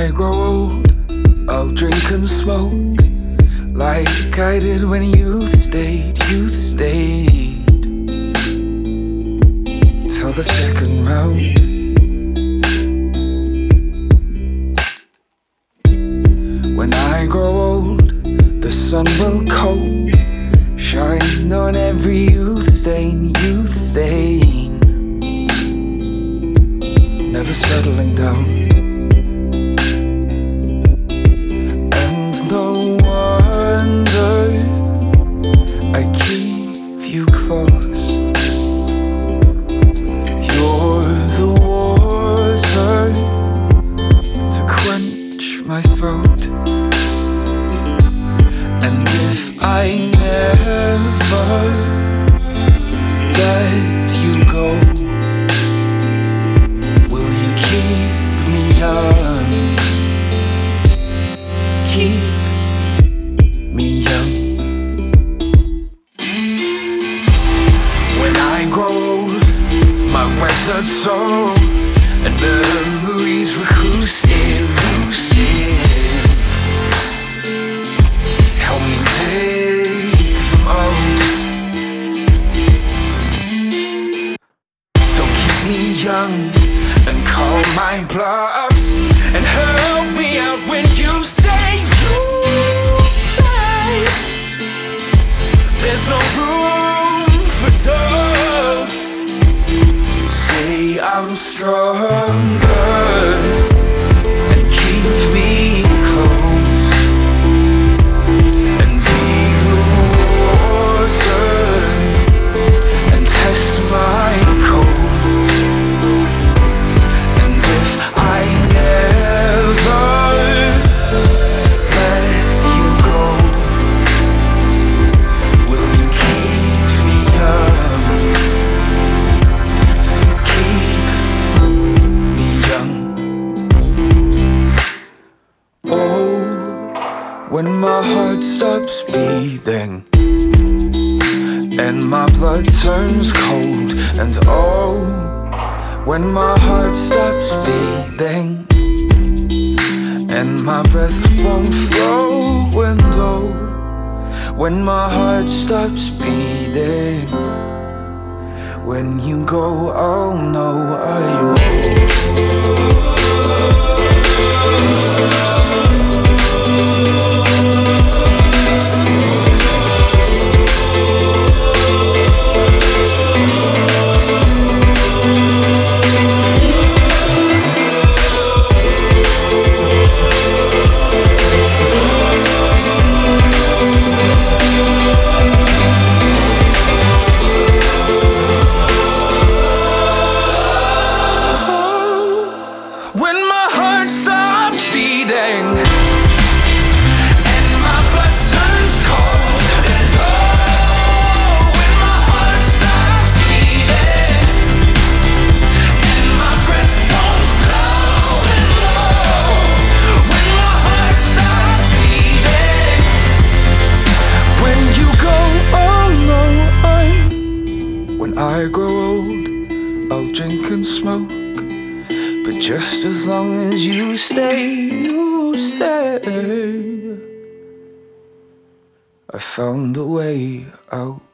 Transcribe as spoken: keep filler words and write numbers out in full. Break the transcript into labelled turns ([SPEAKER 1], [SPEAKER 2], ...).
[SPEAKER 1] I grow old, I'll drink and smoke like I did when youth stayed, youth stayed till the second round. When I grow old, the sun will cold shine on every youth stain, youth stain, never settling down. And no wonder I keep you close. You're the water to quench my throat. And if I never let you go, will you keep me young? Keep me young. When I grow old, my weathered soul and memories recluse, elusive, help me take them out. So keep me young and call my bluffs and help me out when you say, you say there's no room for doubt. Say I'm stronger and keep me close and be the water and test my cold. And if I never let you go, will you keep me young? Keep me young. Oh, when my heart stops beating and my blood turns cold, and oh, when my heart stops beating and my breath won't flow, and oh, when my heart stops beating, when you go, I'll know I'm old. When my heart stops beating and my blood turns cold, and oh, when my heart stops beating and my breath won't flow, and oh, when my heart stops beating, when you go, oh no, I'm. When I grow old, I'll drink and smoke, but just as long as you stay, you stay. I found a way out.